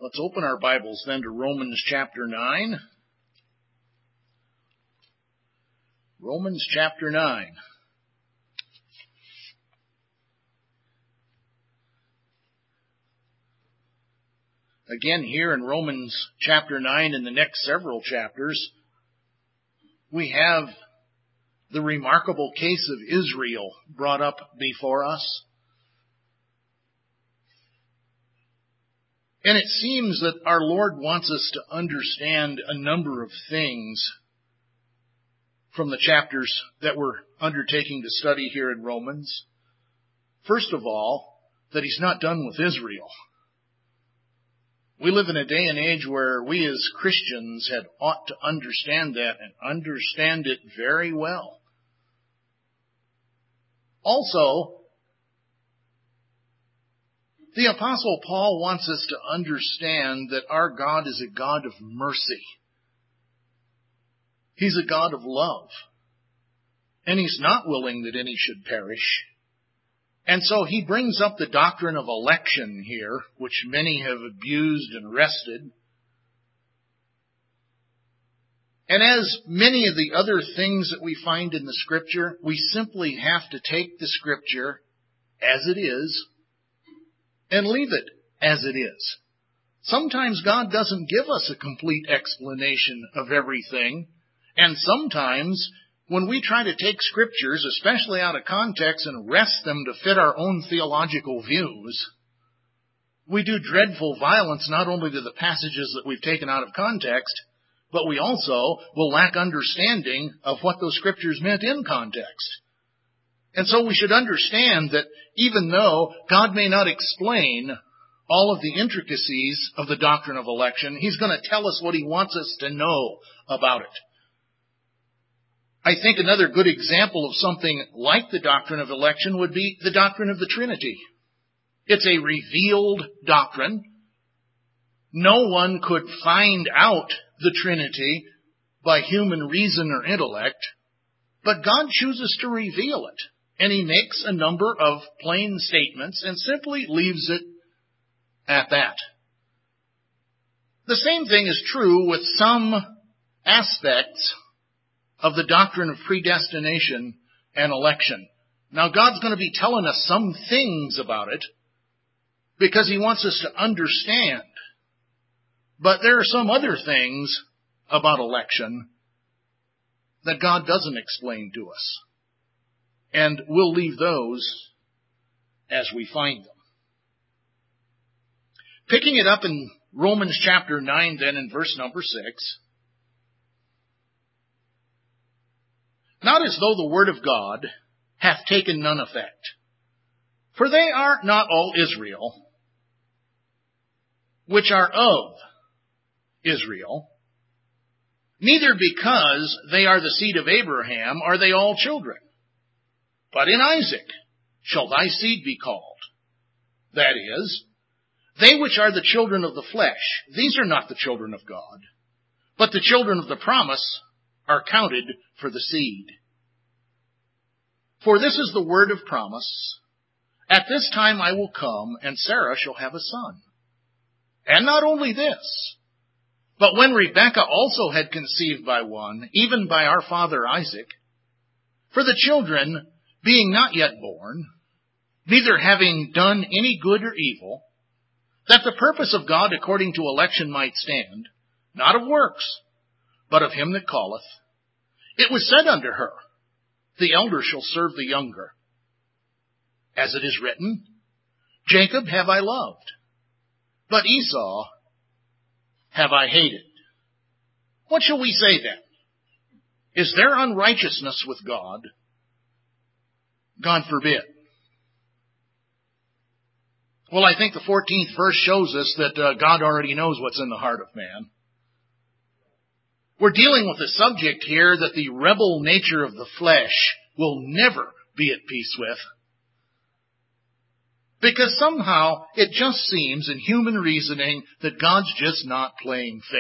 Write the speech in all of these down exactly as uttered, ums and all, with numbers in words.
Let's open our Bibles then to Romans chapter nine. Romans chapter nine. Again, here in Romans chapter nine, in the next several chapters, we have the remarkable case of Israel brought up before us. And it seems that our Lord wants us to understand a number of things from the chapters that we're undertaking to study here in Romans. First of all, that He's not done with Israel. We live in a day and age where we as Christians had ought to understand that and understand it very well. Also, the Apostle Paul wants us to understand that our God is a God of mercy. He's a God of love. And He's not willing that any should perish. And so he brings up the doctrine of election here, which many have abused and wrested. And as many of the other things that we find in the Scripture, we simply have to take the Scripture as it is and leave it as it is. Sometimes God doesn't give us a complete explanation of everything. And sometimes when we try to take Scriptures, especially out of context, and wrest them to fit our own theological views, we do dreadful violence not only to the passages that we've taken out of context, but we also will lack understanding of what those Scriptures meant in context. And so we should understand that even though God may not explain all of the intricacies of the doctrine of election, He's going to tell us what He wants us to know about it. I think another good example of something like the doctrine of election would be the doctrine of the Trinity. It's a revealed doctrine. No one could find out the Trinity by human reason or intellect, but God chooses to reveal it. And He makes a number of plain statements and simply leaves it at that. The same thing is true with some aspects of the doctrine of predestination and election. Now, God's going to be telling us some things about it because He wants us to understand. But there are some other things about election that God doesn't explain to us. And we'll leave those as we find them. Picking it up in Romans chapter nine then in verse number six. Not as though the word of God hath taken none effect. For they are not all Israel, which are of Israel. Neither because they are the seed of Abraham are they all children. But in Isaac shall thy seed be called. That is, they which are the children of the flesh, these are not the children of God, but the children of the promise are counted for the seed. For this is the word of promise. At this time I will come, and Sarah shall have a son. And not only this, but when Rebekah also had conceived by one, even by our father Isaac, for the children being not yet born, neither having done any good or evil, that the purpose of God according to election might stand, not of works, but of him that calleth, it was said unto her, the elder shall serve the younger. As it is written, Jacob have I loved, but Esau have I hated. What shall we say then? Is there unrighteousness with God? God forbid. Well, I think the fourteenth verse shows us that uh, God already knows what's in the heart of man. We're dealing with a subject here that the rebel nature of the flesh will never be at peace with. Because somehow it just seems in human reasoning that God's just not playing fair.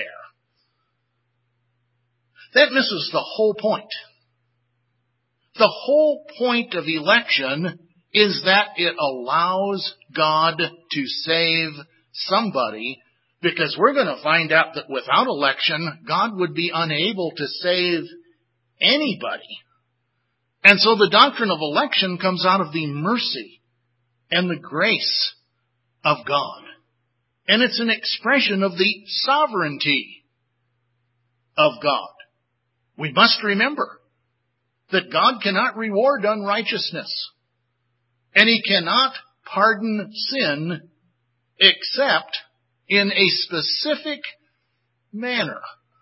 That misses the whole point. The whole point of election is that it allows God to save somebody Because we're going to find out that without election, God would be unable to save anybody. And so the doctrine of election comes out of the mercy and the grace of God. And it's an expression of the sovereignty of God. We must remember that God cannot reward unrighteousness, and He cannot pardon sin except in a specific manner.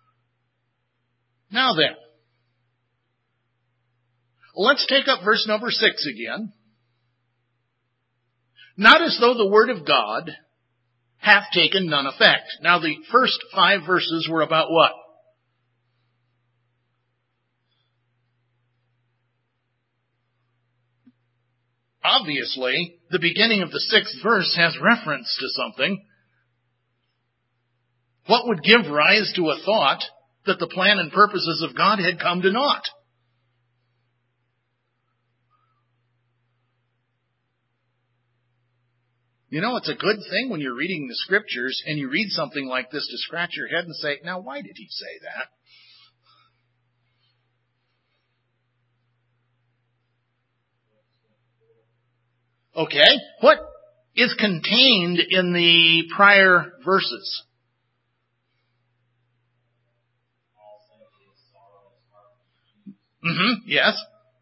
Now then, let's take up verse number six again. Not as though the word of God hath taken none effect. Now the first five verses were about what? Obviously, the beginning of the sixth verse has reference to something. What would give rise to a thought that the plan and purposes of God had come to naught? You know, it's a good thing when you're reading the Scriptures and you read something like this to scratch your head and say, now why did he say that? Okay, what is contained in the prior verses? Mm-hmm, yes.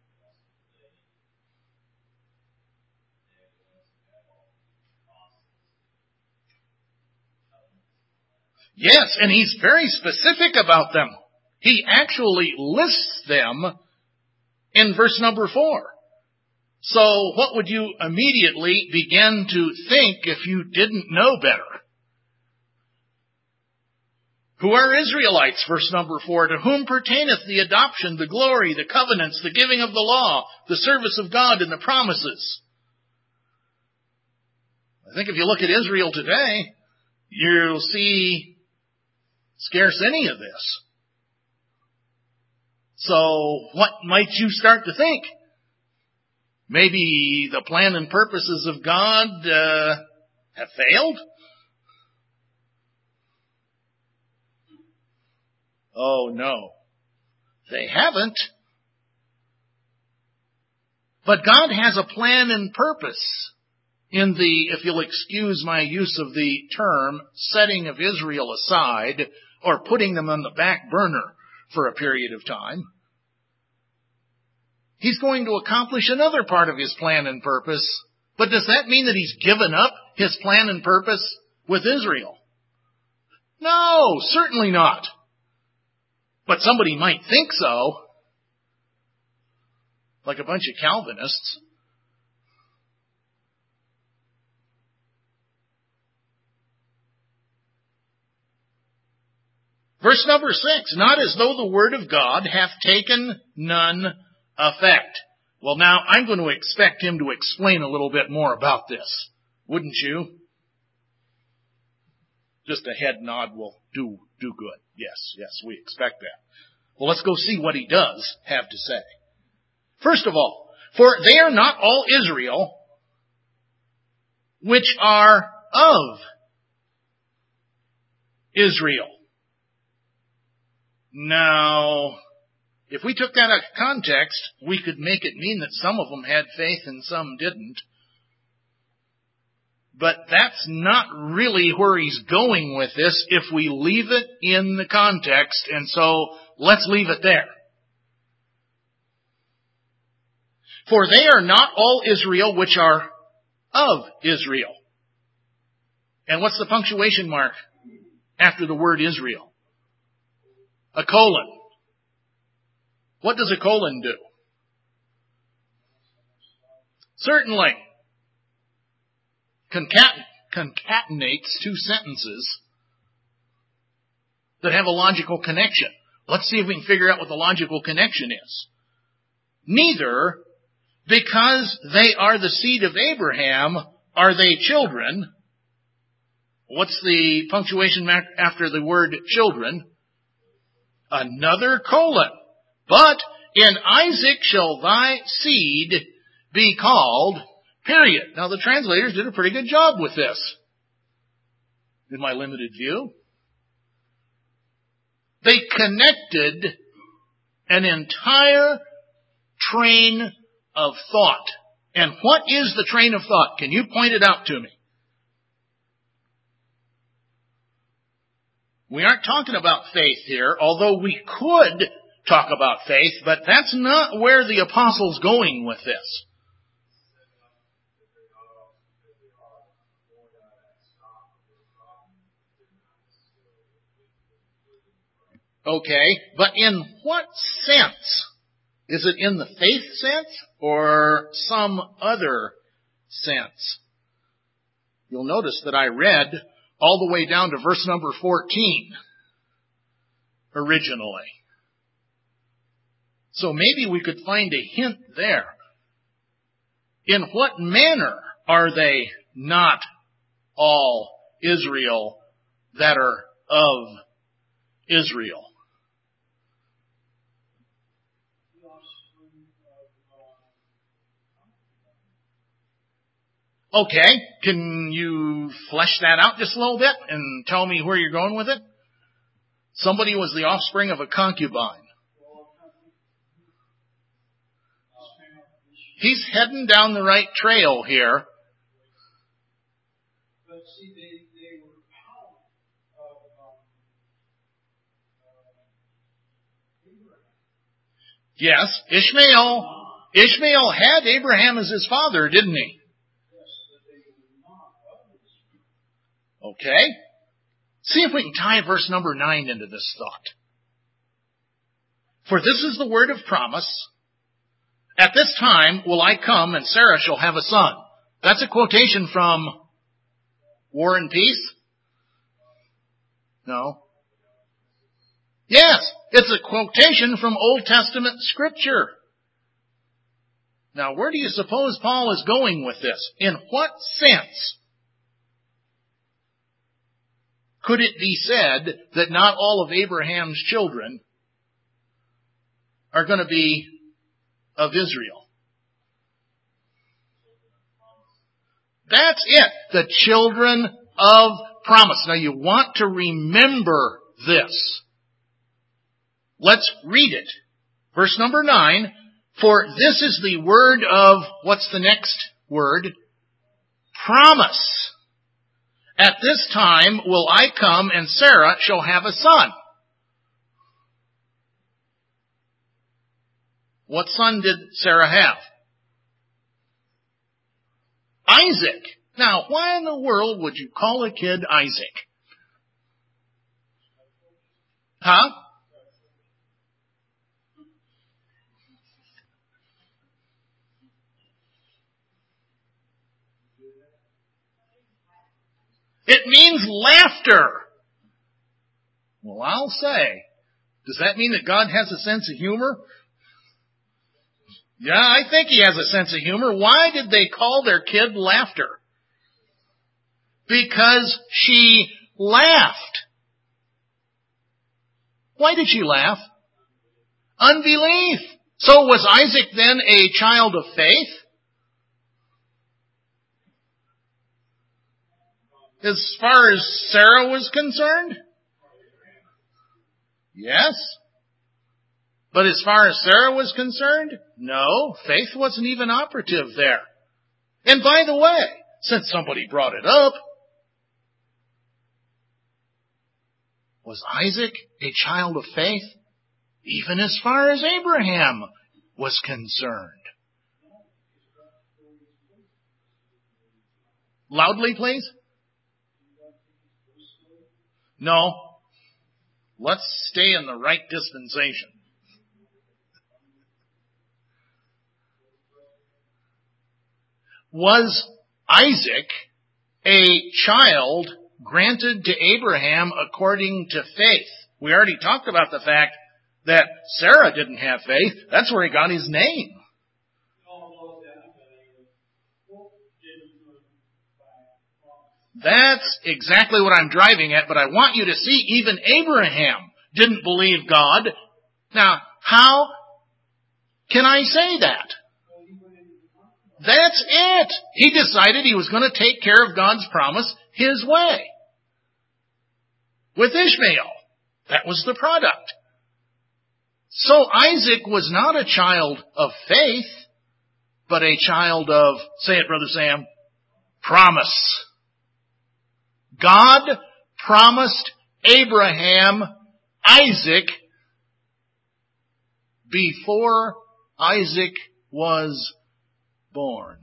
Yes, and he's very specific about them. He actually lists them in verse number four. So what would you immediately begin to think if you didn't know better? Who are Israelites, verse number four, to whom pertaineth the adoption, the glory, the covenants, the giving of the law, the service of God, and the promises? I think if you look at Israel today, you'll see scarce any of this. So what might you start to think? Maybe the plan and purposes of God uh, have failed? Oh, no. They haven't. But God has a plan and purpose in the, if you'll excuse my use of the term, setting of Israel aside, or putting them on the back burner for a period of time. He's going to accomplish another part of his plan and purpose. But does that mean that he's given up his plan and purpose with Israel? No, certainly not. But somebody might think so. Like a bunch of Calvinists. Verse number six, not as though the word of God hath taken none effect. Well, now, I'm going to expect him to explain a little bit more about this. Wouldn't you? Just a head nod will do, do good. Yes, yes, we expect that. Well, let's go see what he does have to say. First of all, for they are not all Israel which are of Israel. Now, if we took that out of context, we could make it mean that some of them had faith and some didn't. But that's not really where he's going with this if we leave it in the context, and so let's leave it there. For they are not all Israel which are of Israel. And what's the punctuation mark after the word Israel? A colon. What does a colon do? Certainly. Concat- concatenates two sentences that have a logical connection. Let's see if we can figure out what the logical connection is. Neither, because they are the seed of Abraham, are they children. What's the punctuation mark after the word children? Another colon. But in Isaac shall thy seed be called, period. Now the translators did a pretty good job with this. in my limited view. They connected an entire train of thought. And what is the train of thought? Can you point it out to me? We aren't talking about faith here, although we could talk about faith, but that's not where the apostle's going with this. Okay, but in what sense? Is it in the faith sense or some other sense? You'll notice that I read all the way down to verse number fourteen originally. So maybe we could find a hint there. In what manner are they not all Israel that are of Israel? Okay, can you flesh that out just a little bit and tell me where you're going with it? Somebody was the offspring of a concubine. He's heading down the right trail here. But see, they, they were out of um, Abraham. Yes, Ishmael. Ishmael had Abraham as his father, didn't he? Okay. See if we can tie verse number nine into this thought. For this is the word of promise. At this time will I come and Sarah shall have a son. That's a quotation from War and Peace? No. Yes, it's a quotation from Old Testament Scripture. Now, where do you suppose Paul is going with this? In what sense could it be said that not all of Abraham's children are going to be of Israel? That's it. The children of promise. Now you want to remember this. Let's read it. Verse number nine. For this is the word of, what's the next word? Promise. At this time will I come and Sarah shall have a son. What son did Sarah have? Isaac. Now, why in the world would you call a kid Isaac? Huh? It means laughter. Well, I'll say, does that mean that God has a sense of humor? Yeah, I think He has a sense of humor. Why did they call their kid Laughter? Because she laughed. Why did she laugh? Unbelief. So was Isaac then a child of faith? As far as Sarah was concerned? Yes. But as far as Sarah was concerned? No, faith wasn't even operative there. And by the way, since somebody brought it up, was Isaac a child of faith? Even as far as Abraham was concerned. Loudly, please. No. Let's stay in the right dispensation. Was Isaac a child granted to Abraham according to faith? We already talked about the fact that Sarah didn't have faith. That's where he got his name. That's exactly what I'm driving at, but I want you to see even Abraham didn't believe God. Now, how can I say that? That's it. He decided he was going to take care of God's promise his way. with Ishmael. That was the product. So Isaac was not a child of faith, but a child of, say it, Brother Sam, promise. God promised Abraham Isaac before Isaac was born.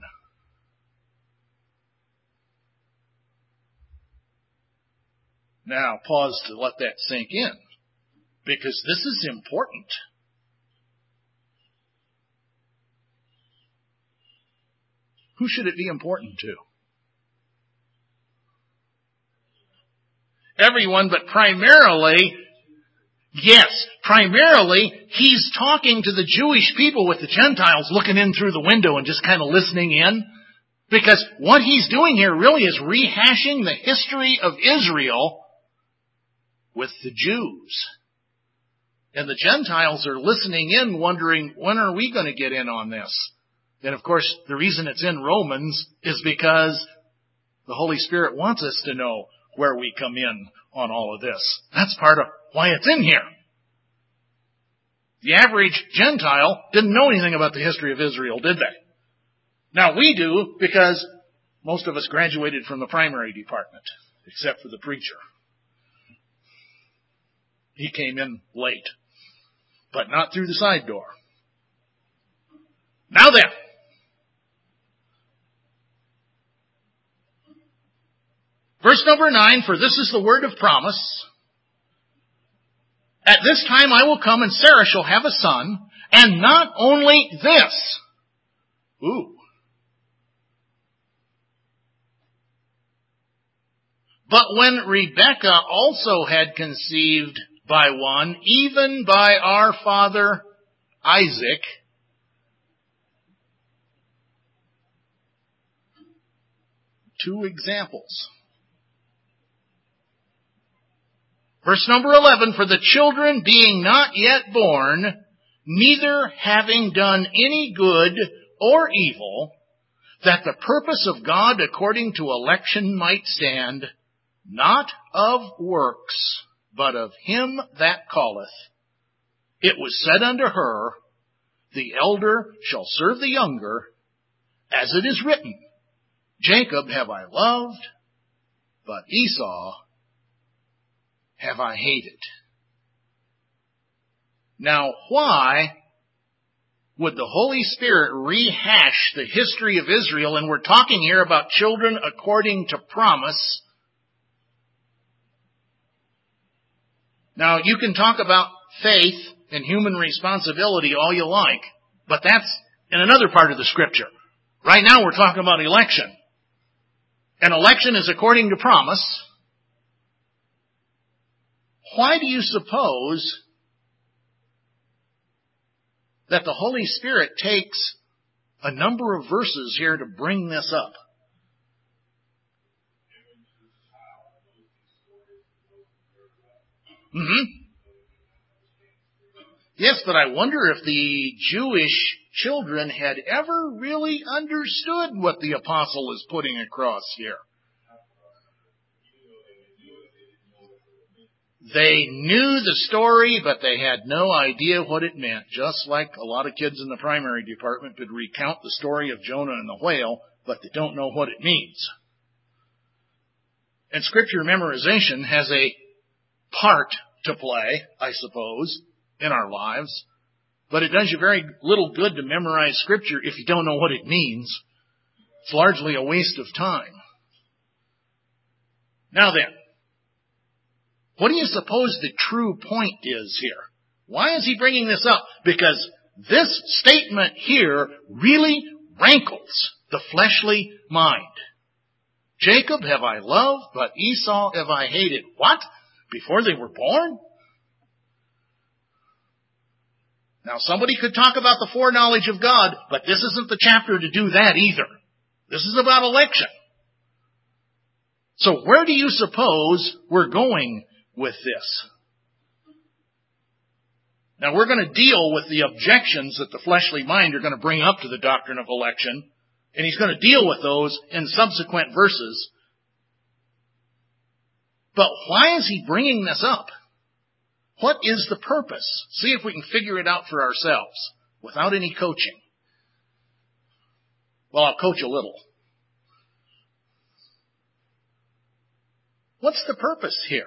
Now, pause to let that sink in, because this is important. Who should it be important to? Everyone, but primarily, yes, primarily, he's talking to the Jewish people with the Gentiles looking in through the window and just kind of listening in. Because what he's doing here really is rehashing the history of Israel with the Jews. And the Gentiles are listening in, wondering, when are we going to get in on this? And of course, the reason it's in Romans is because the Holy Spirit wants us to know where we come in on all of this. That's part of why it's in here. The average Gentile didn't know anything about the history of Israel, did they? Now we do, because most of us graduated from the primary department, except for the preacher. He came in late, but not through the side door. Now then, verse number nine, for this is the word of promise. At this time I will come and Sarah shall have a son, and not only this. Ooh. But when Rebekah also had conceived by one, even by our father Isaac, two examples. Verse number eleven, for the children being not yet born, neither having done any good or evil, that the purpose of God according to election might stand, not of works, but of him that calleth. It was said unto her, the elder shall serve the younger, as it is written, Jacob have I loved, but Esau have I hated. Now, why would the Holy Spirit rehash the history of Israel? And we're talking here about children according to promise. Now, you can talk about faith and human responsibility all you like, but that's in another part of the Scripture. Right now we're talking about election. And election is according to promise. Why do you suppose that the Holy Spirit takes a number of verses here to bring this up? Mm-hmm. Yes, but I wonder if the Jewish children had ever really understood what the apostle is putting across here. They knew the story, but they had no idea what it meant. Just like a lot of kids in the primary department could recount the story of Jonah and the whale, but they don't know what it means. And scripture memorization has a part to play, I suppose, in our lives. But it does you very little good to memorize scripture if you don't know what it means. It's largely a waste of time. Now then, what do you suppose the true point is here? Why is he bringing this up? Because this statement here really rankles the fleshly mind. Jacob have I loved, but Esau have I hated. What? Before they were born? Now somebody could talk about the foreknowledge of God, but this isn't the chapter to do that either. This is about election. So where do you suppose we're going with this? Now we're going to deal with the objections that the fleshly mind are going to bring up to the doctrine of election, and he's going to deal with those in subsequent verses. But why is he bringing this up? What is the purpose? See if we can figure it out for ourselves without any coaching. Well, I'll coach a little. What's the purpose here?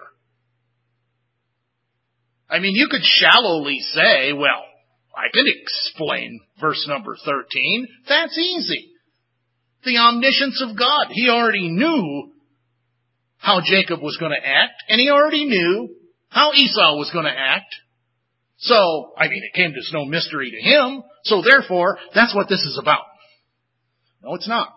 I mean, you could shallowly say, well, I can explain verse number thirteen. That's easy. The omniscience of God. He already knew how Jacob was going to act, and he already knew how Esau was going to act. So, I mean, it came as no mystery to him, so therefore, that's what this is about. No, it's not.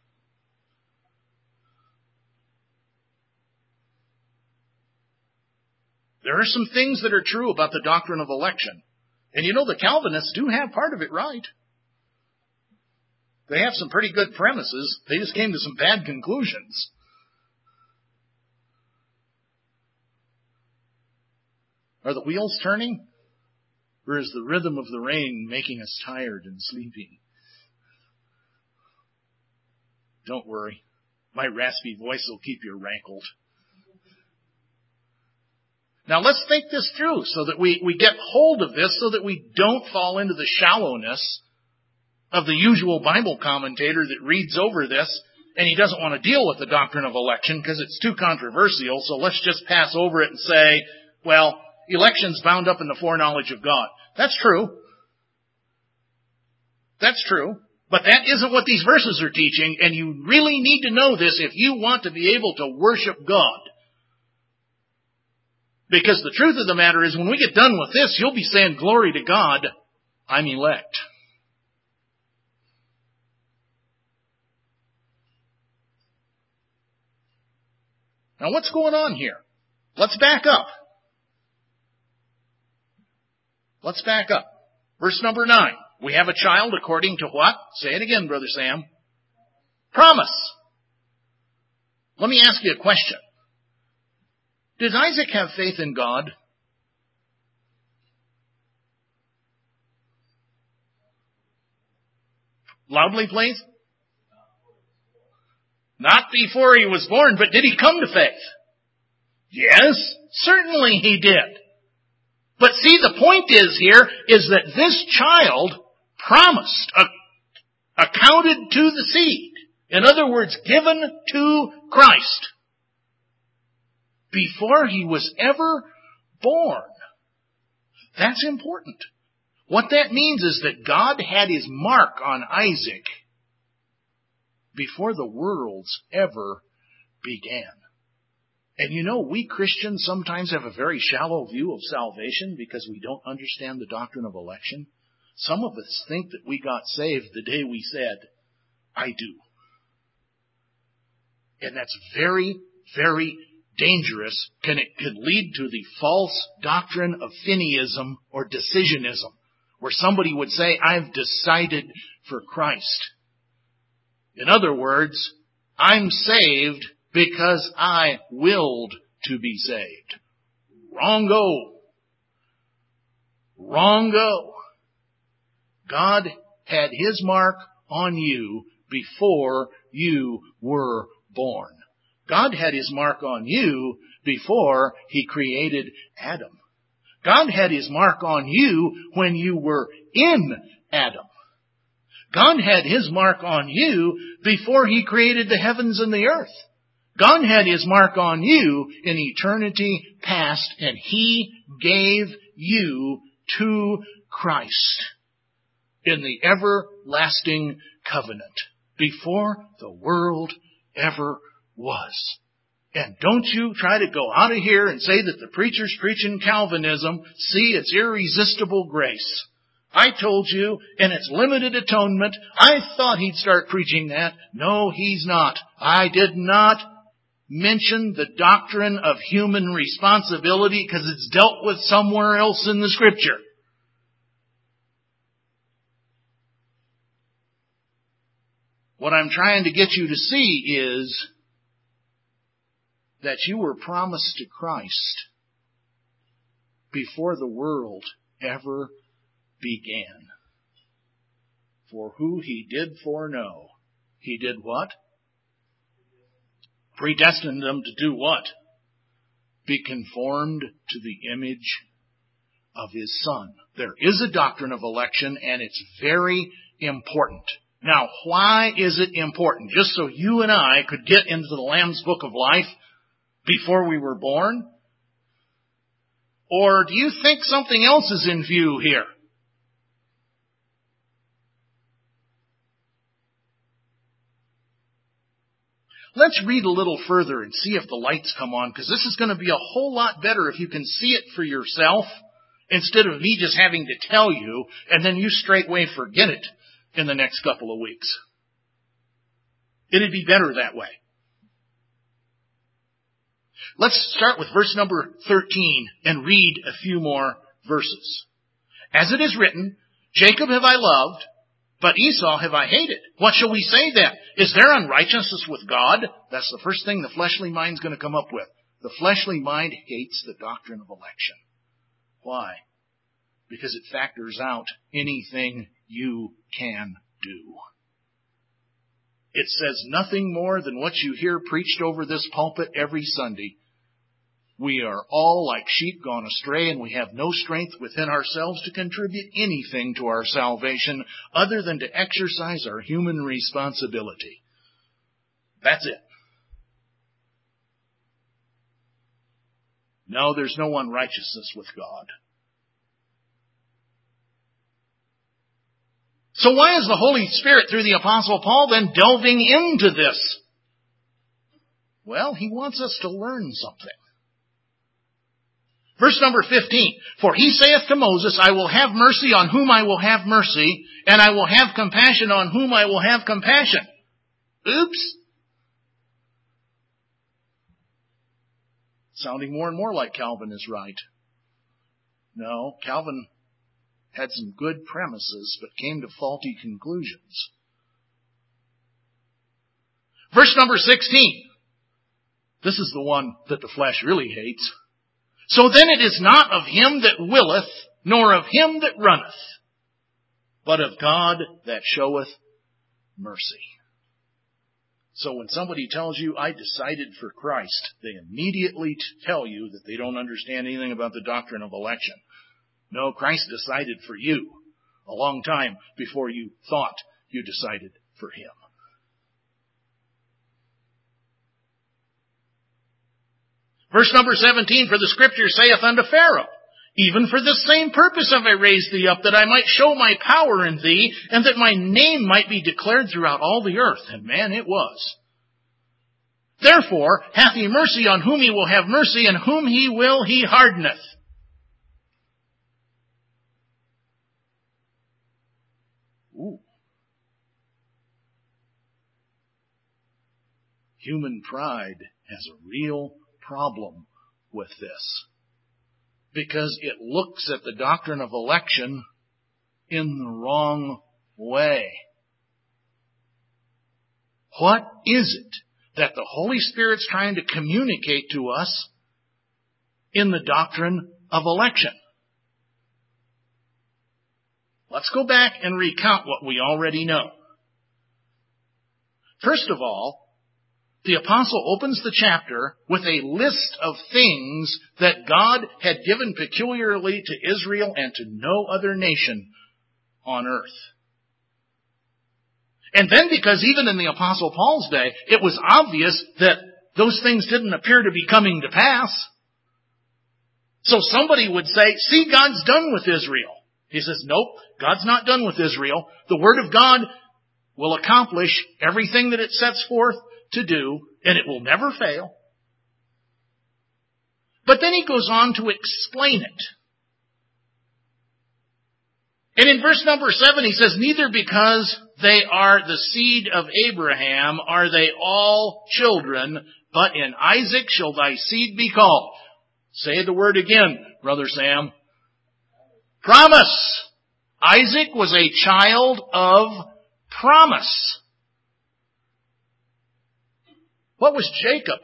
There are some things that are true about the doctrine of election. And you know, the Calvinists do have part of it right. They have some pretty good premises. They just came to some bad conclusions. Are the wheels turning? Or is the rhythm of the rain making us tired and sleepy? Don't worry. My raspy voice will keep you rankled. Now let's think this through so that we, we get hold of this so that we don't fall into the shallowness of the usual Bible commentator that reads over this and he doesn't want to deal with the doctrine of election because it's too controversial, so let's just pass over it and say, well, election's bound up in the foreknowledge of God. That's true. That's true. But that isn't what these verses are teaching, and you really need to know this if you want to be able to worship God. Because the truth of the matter is, when we get done with this, you'll be saying, glory to God, I'm elect. Now what's going on here? Let's back up. Let's back up. Verse number nine. We have a child according to what? Say it again, Brother Sam. Promise. Let me ask you a question. Did Isaac have faith in God? Loudly, please. Not before he was born, but did he come to faith? Yes, certainly he did. But see, the point is here is that this child promised, uh, accounted to the seed. In other words, given to Christ before he was ever born. That's important. What that means is that God had his mark on Isaac before the worlds ever began. And you know, we Christians sometimes have a very shallow view of salvation because we don't understand the doctrine of election. Some of us think that we got saved the day we said, I do. And that's very, very dangerous. Can it could lead to the false doctrine of Finneyism or decisionism, where somebody would say, I've decided for Christ. In other words, I'm saved because I willed to be saved. Wrong-o. Wrong-o. God had his mark on you before you were born. God had his mark on you before he created Adam. God had his mark on you when you were in Adam. God had his mark on you before he created the heavens and the earth. God had his mark on you in eternity past, and he gave you to Christ in the everlasting covenant before the world ever was. And don't you try to go out of here and say that the preacher's preaching Calvinism. See, it's irresistible grace. I told you, and it's limited atonement. I thought he'd start preaching that. No, he's not. I did not mention the doctrine of human responsibility because it's dealt with somewhere else in the Scripture. What I'm trying to get you to see is that you were promised to Christ before the world ever began. For who he did foreknow, he did what? Predestined them to do what? be conformed to the image of His Son. There is a doctrine of election, and it's very important. Now, why is it important? Just so you and I could get into the Lamb's Book of Life before we were born? Or do you think something else is in view here? Let's read a little further and see if the lights come on, because this is going to be a whole lot better if you can see it for yourself instead of me just having to tell you and then you straightway forget it in the next couple of weeks. It'd be better that way. Let's start with verse number thirteen and read a few more verses. As it is written, Jacob have I loved, but Esau have I hated. What shall we say then? Is there unrighteousness with God? That's the first thing the fleshly mind's going to come up with. The fleshly mind hates the doctrine of election. Why? Because it factors out anything you can do. It says nothing more than what you hear preached over this pulpit every Sunday. We are all like sheep gone astray, and we have no strength within ourselves to contribute anything to our salvation other than to exercise our human responsibility. That's it. No, there's no unrighteousness with God. So why is the Holy Spirit, through the Apostle Paul, then delving into this? Well, he wants us to learn something. Verse number fifteen, for he saith to Moses, I will have mercy on whom I will have mercy, and I will have compassion on whom I will have compassion. Oops. Sounding more and more like Calvin is right. No, Calvin had some good premises, but came to faulty conclusions. Verse number sixteen. This is the one that the flesh really hates. So then it is not of him that willeth, nor of him that runneth, but of God that showeth mercy. So when somebody tells you, I decided for Christ, they immediately tell you that they don't understand anything about the doctrine of election. No, Christ decided for you a long time before you thought you decided for Him. Verse number seventeen, for the Scripture saith unto Pharaoh, even for this same purpose have I raised thee up, that I might show my power in thee, and that my name might be declared throughout all the earth. And man, it was. Therefore hath he mercy on whom he will have mercy, and whom he will he hardeneth. Ooh. Human pride has a real problem with this, because it looks at the doctrine of election in the wrong way. What is it that the Holy Spirit's trying to communicate to us in the doctrine of election? Let's go back and recount what we already know. First of all, the apostle opens the chapter with a list of things that God had given peculiarly to Israel and to no other nation on earth. And then, because even in the Apostle Paul's day, it was obvious that those things didn't appear to be coming to pass. So somebody would say, see, God's done with Israel. He says, nope, God's not done with Israel. The Word of God will accomplish everything that it sets forth to do, and it will never fail. But then he goes on to explain it. And in verse number seven, he says, neither because they are the seed of Abraham are they all children, but in Isaac shall thy seed be called. Say the word again, Brother Sam. Promise. Isaac was a child of promise. What was Jacob?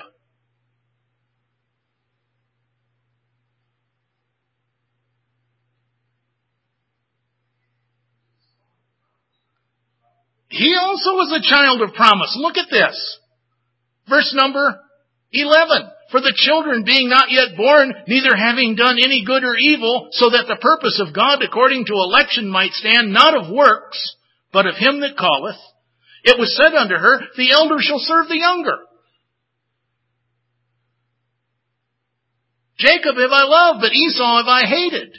He also was a child of promise. Look at this. Verse number eleven. For the children being not yet born, neither having done any good or evil, so that the purpose of God according to election might stand, not of works, but of him that calleth. It was said unto her, the elder shall serve the younger. Jacob have I loved, but Esau have I hated.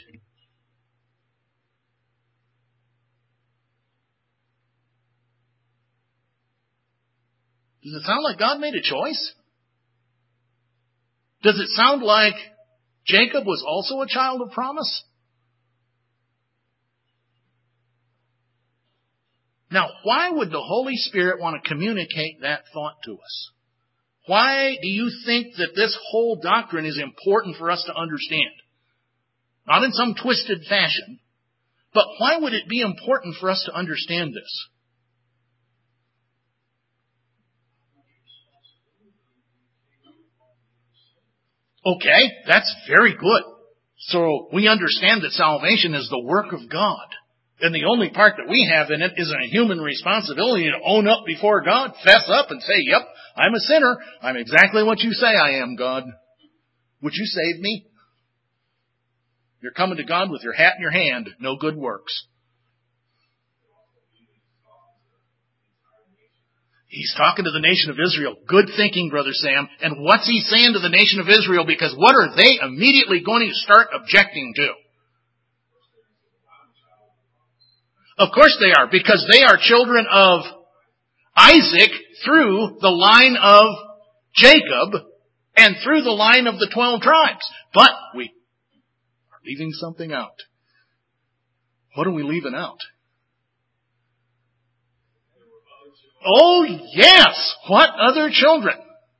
Does it sound like God made a choice? Does it sound like Jacob was also a child of promise? Now, why would the Holy Spirit want to communicate that thought to us? Why do you think that this whole doctrine is important for us to understand? Not in some twisted fashion, but why would it be important for us to understand this? Okay, that's very good. So we understand that salvation is the work of God. And the only part that we have in it is a human responsibility to own up before God, fess up and say, yep, I'm a sinner. I'm exactly what you say I am, God. Would you save me? You're coming to God with your hat in your hand, no good works. He's talking to the nation of Israel. Good thinking, Brother Sam. And what's he saying to the nation of Israel? Because what are they immediately going to start objecting to? Of course they are, because they are children of Isaac through the line of Jacob and through the line of the twelve tribes. But we are leaving something out. What are we leaving out? Oh, yes! What other children?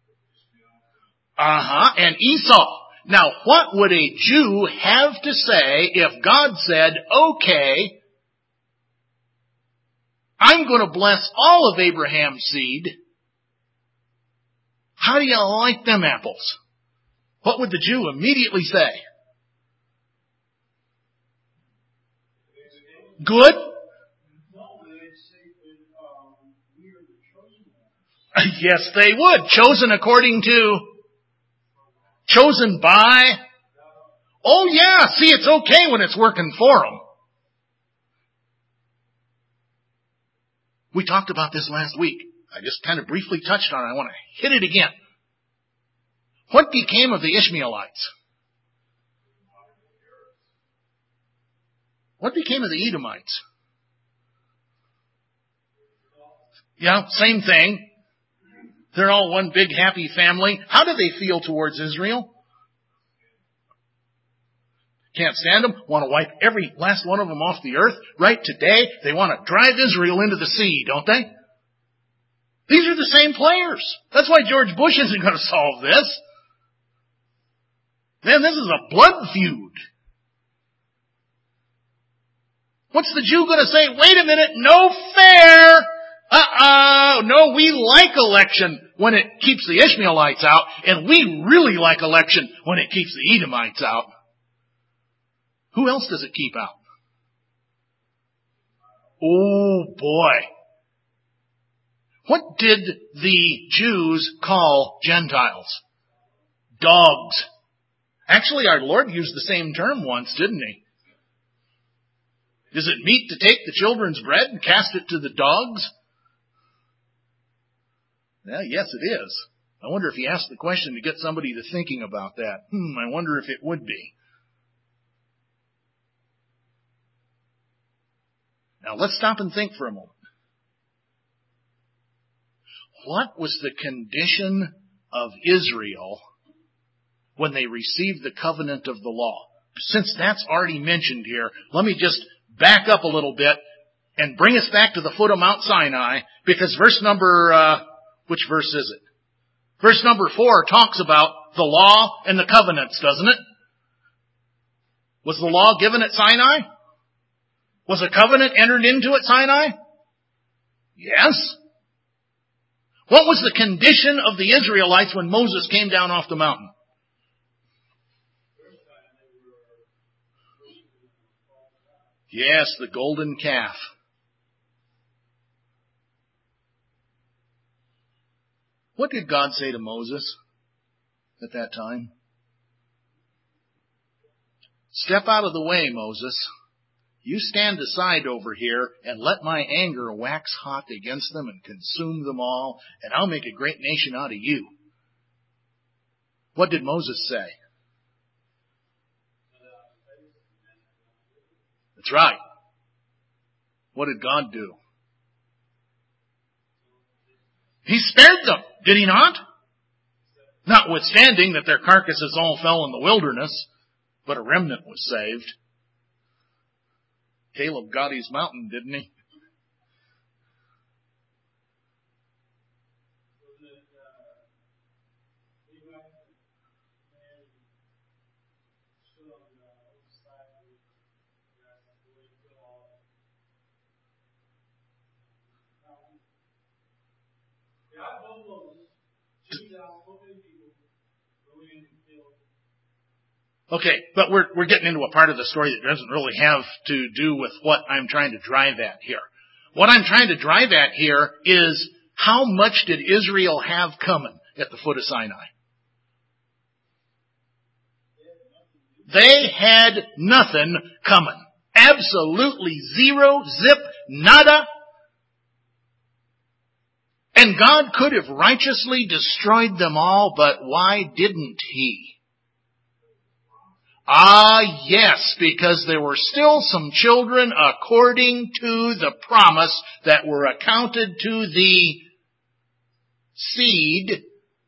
Uh-huh, and Esau. Now, what would a Jew have to say if God said, okay, I'm going to bless all of Abraham's seed. How do you like them apples? What would the Jew immediately say? Good? Yes, they would. Chosen according to, chosen by. Oh yeah, see, it's okay when it's working for them. We talked about this last week. I just kind of briefly touched on it. I want to hit it again. What became of the Ishmaelites? What became of the Edomites? Yeah, same thing. They're all one big happy family. How do they feel towards Israel? Can't stand them. Want to wipe every last one of them off the earth. Right today, they want to drive Israel into the sea, don't they? These are the same players. That's why George Bush isn't going to solve this. Man, this is a blood feud. What's the Jew going to say? Wait a minute, no fair. Uh-oh, no, we like election when it keeps the Ishmaelites out, and we really like election when it keeps the Edomites out. Who else does it keep out? Oh boy. What did the Jews call Gentiles? Dogs. Actually, our Lord used the same term once, didn't he? Is it meet to take the children's bread and cast it to the dogs? Well, yes, it is. I wonder if he asked the question to get somebody to thinking about that. Hmm, I wonder if it would be. Now, let's stop and think for a moment. What was the condition of Israel when they received the covenant of the law? Since that's already mentioned here, let me just back up a little bit and bring us back to the foot of Mount Sinai, because verse number, uh, which verse is it? Verse number four talks about the law and the covenants, doesn't it? Was the law given at Sinai? Was a covenant entered into at Sinai? Yes. What was the condition of the Israelites when Moses came down off the mountain? Yes, the golden calf. What did God say to Moses? at that time. Step out of the way, Moses. You stand aside over here and let my anger wax hot against them and consume them all, and I'll make a great nation out of you. What did Moses say? That's right. What did God do? He spared them, did he not? Notwithstanding that their carcasses all fell in the wilderness, but a remnant was saved. Caleb got his mountain, didn't he? Okay, but we're we're getting into a part of the story that doesn't really have to do with what I'm trying to drive at here. What I'm trying to drive at here is, how much did Israel have coming at the foot of Sinai? They had nothing coming. Absolutely zero, zip, nada. And God could have righteously destroyed them all, but why didn't He? Ah, yes, because there were still some children according to the promise that were accounted to the seed.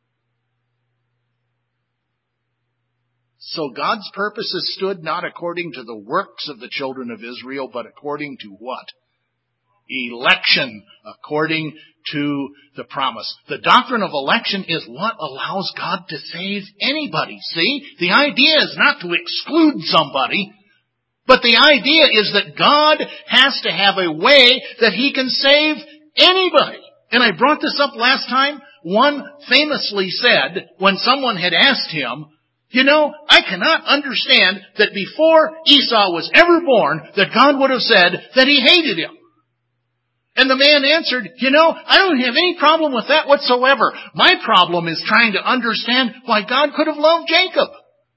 So God's purposes stood not according to the works of the children of Israel, but according to what? Election, according to the promise. The doctrine of election is what allows God to save anybody. See? The idea is not to exclude somebody, but the idea is that God has to have a way that He can save anybody. And I brought this up last time. One famously said, when someone had asked him, you know, I cannot understand that before Esau was ever born, that God would have said that He hated him. And the man answered, you know, I don't have any problem with that whatsoever. My problem is trying to understand why God could have loved Jacob.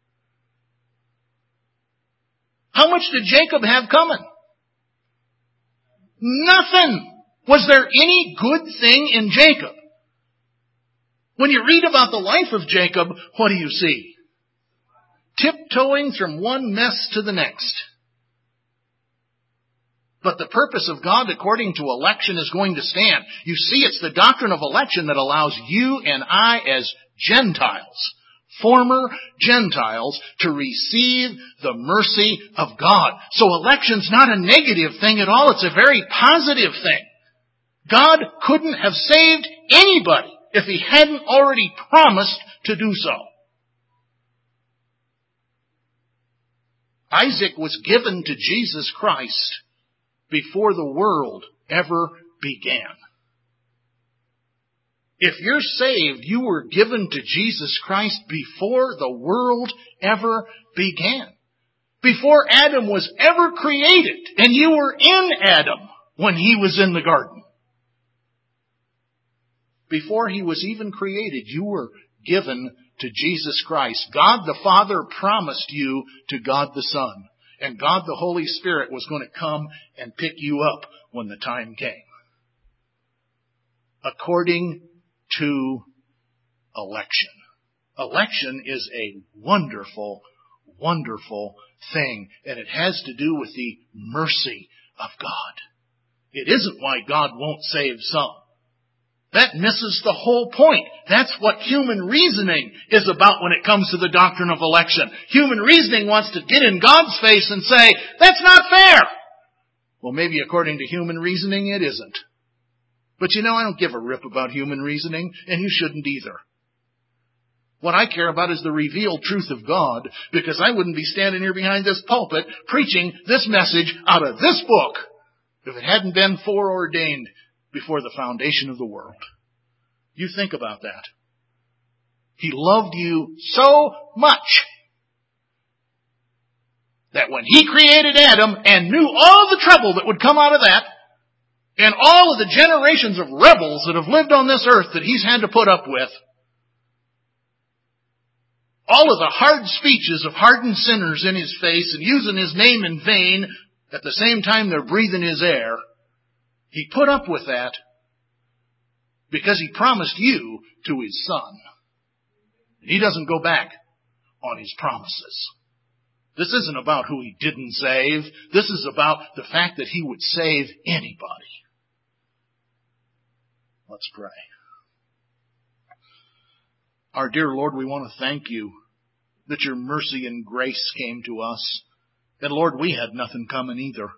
How much did Jacob have coming? Nothing. Was there any good thing in Jacob? When you read about the life of Jacob, what do you see? Tiptoeing from one mess to the next. But the purpose of God according to election is going to stand. You see, it's the doctrine of election that allows you and I as Gentiles, former Gentiles, to receive the mercy of God. So election's not a negative thing at all. It's a very positive thing. God couldn't have saved anybody if He hadn't already promised to do so. Isaac was given to Jesus Christ before the world ever began. If you're saved, you were given to Jesus Christ before the world ever began. Before Adam was ever created, and you were in Adam when he was in the garden. Before he was even created, you were given to Jesus Christ. God the Father promised you to God the Son. And God the Holy Spirit was going to come and pick you up when the time came. According to election. Election is a wonderful, wonderful thing. And it has to do with the mercy of God. It isn't why God won't save some. That misses the whole point. That's what human reasoning is about when it comes to the doctrine of election. Human reasoning wants to get in God's face and say, that's not fair. Well, maybe according to human reasoning, it isn't. But you know, I don't give a rip about human reasoning, and you shouldn't either. What I care about is the revealed truth of God, because I wouldn't be standing here behind this pulpit preaching this message out of this book if it hadn't been foreordained before the foundation of the world. You think about that. He loved you so much that when He created Adam and knew all the trouble that would come out of that, and all of the generations of rebels that have lived on this earth that He's had to put up with, all of the hard speeches of hardened sinners in His face and using His name in vain, at the same time they're breathing His air. He put up with that because He promised you to His Son. He doesn't go back on His promises. This isn't about who He didn't save. This is about the fact that He would save anybody. Let's pray. Our dear Lord, we want to thank You that Your mercy and grace came to us. And Lord, we had nothing coming either.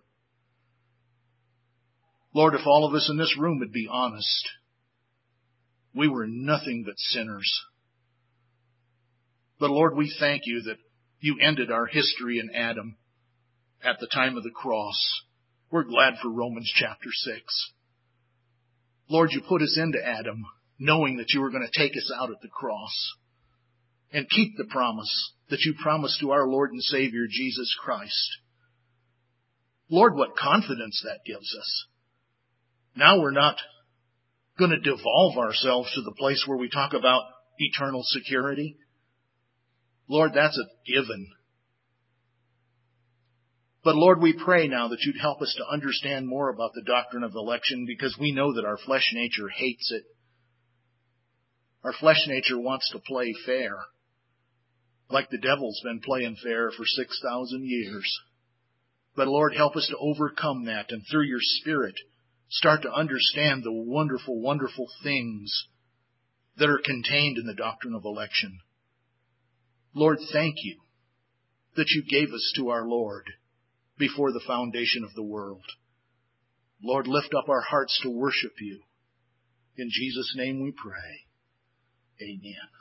Lord, if all of us in this room would be honest, we were nothing but sinners. But Lord, we thank You that You ended our history in Adam at the time of the cross. We're glad for Romans chapter six. Lord, You put us into Adam, knowing that You were going to take us out at the cross and keep the promise that You promised to our Lord and Savior, Jesus Christ. Lord, what confidence that gives us. Now we're not going to devolve ourselves to the place where we talk about eternal security. Lord, that's a given. But Lord, we pray now that You'd help us to understand more about the doctrine of election, because we know that our flesh nature hates it. Our flesh nature wants to play fair, like the devil's been playing fair for six thousand years. But Lord, help us to overcome that, and through Your Spirit, start to understand the wonderful, wonderful things that are contained in the doctrine of election. Lord, thank You that You gave us to our Lord before the foundation of the world. Lord, lift up our hearts to worship You. In Jesus' name we pray. Amen.